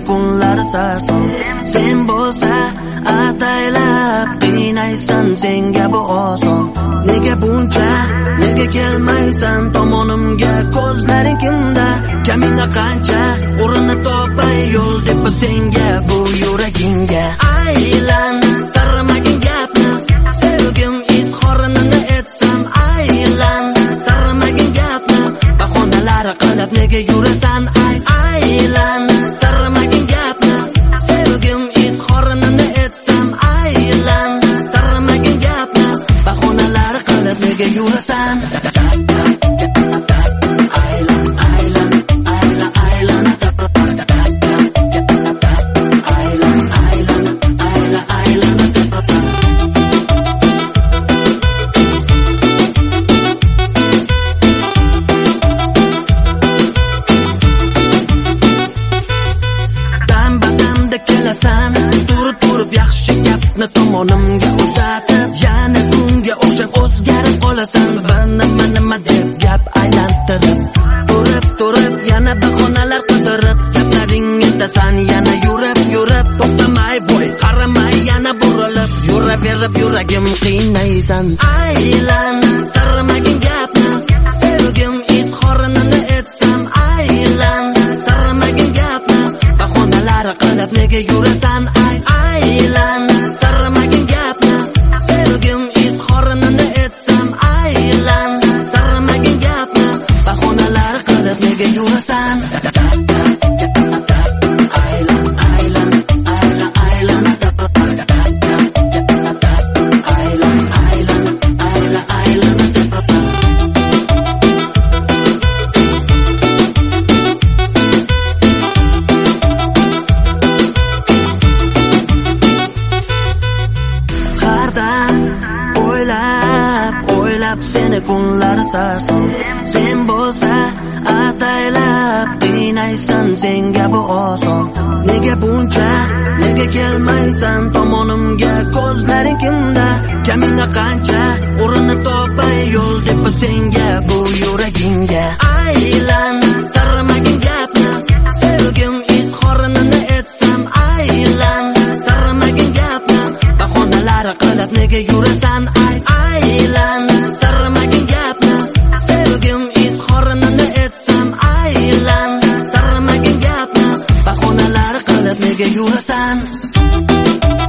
kunlari sarson. Sen bo'lsa ataylab qiynaysan, senga bu oson. Nega buncha, nega kelmaysan tomonimga, ko'zlaring kimda, kamina qancha, o'rinni topay yo'l deb senga bu yuragingga. Aylan tarmagin gapni, sevgim izhorini etsam, aylan tarmagin gapni, bahonalar qilib nega yurasan, aylan tarmagin gapni, sevgim izhorini etsam, aylan tarmagin gapni, bahonalar qilib nega yurasan. Turib yaxshi gapni tomonimga uzatib, yana kunga o'xshab o'zgarib qolasan. Bir nima deb gap aylantirib, turib yana bahonalar qidirib, gaplaring aytasan, yana yurib to'xtamay bo'y qaramay yana burilib, yuraverib yuragim qiynaysan. Aylan tarmagin gapni, sevgim izhorini etsam, aylan tarmagin gapni, bahonalar qilib nega yurasan, aylan tarmagin gapni, sevgim izhorini etsam, aylan tarmagin gapni, bahonalar qilib nega yurasan. O'ylab seni kunlari sarson. Sen bo'lsa ataylab qiynaysan, senga bu oson. Nega buncha, nega kelmaysan tomonimga, ko'zlaring kimda, kamina qancha, o'rinni topay yo'l deb senga bu yuragingga. Aylan tarmagin gapni, sevgim izhorini etsam, aylan tarmagin gapni, bahonalar qilib nega yurasan, aylan tarmagin gapni, sevgim izhorini etsam, aylan tarmagin gapni, bahonalar qilib nega yurasan.